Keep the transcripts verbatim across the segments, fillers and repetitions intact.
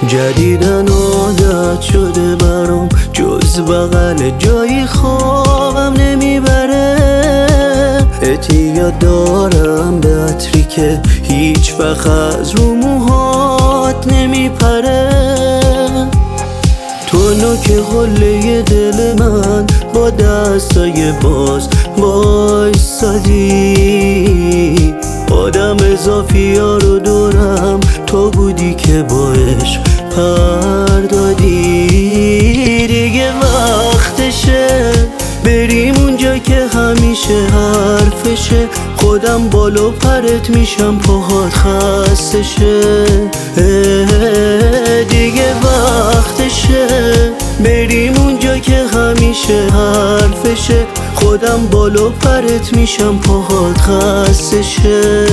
جدیدن عادت شده برام، جز بغل جایی خوابم نمیبره. اعتیاد دارم به عطری که هیچ وقت از رو موهات نمیپره. تو نوک قله دل من با دستای باز وایسادی. آدم اضافی ها رو دورم تو بودی که با عشق پر دادی. دیگه وقتشه بریم اونجا که همیشه حرفشه. خودم بالا پرت میشم پاهات خسته شه. دیگه وقتشه بریم اونجا که همیشه حرفشه. خودم بالا پرت میشم پاهات خسته شه.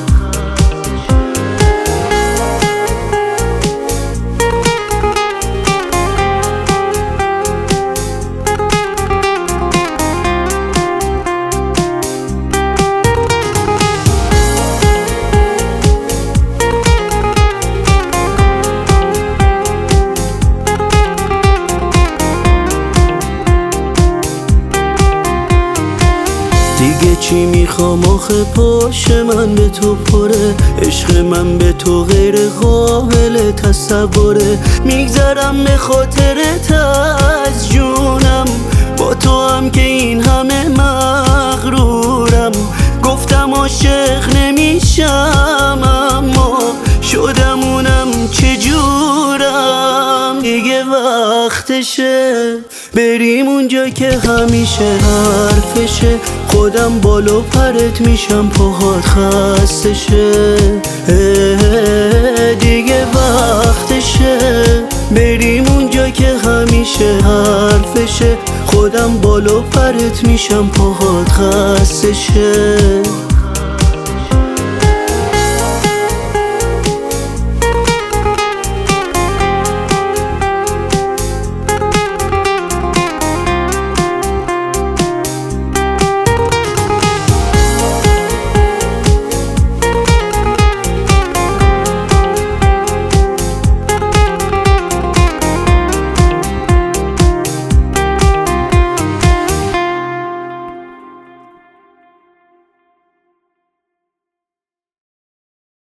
دیگه چی میخوام آخه پاش من به تو پره. عشق من به تو غیر قابل تصوره. میگذرم به خاطرت از جونم، با تو هم که این همه مغرورم. گفتم عاشق نمیشم اما شدم اونم چجورم. دیگه وقتشه بریم اونجا که همیشه حرفشه. خودم بالا پرت میشم پاهات خسته شه. دیگه وقتشه بریم اونجا که همیشه حرفشه. خودم بالا پرت میشم پاهات خسته شه.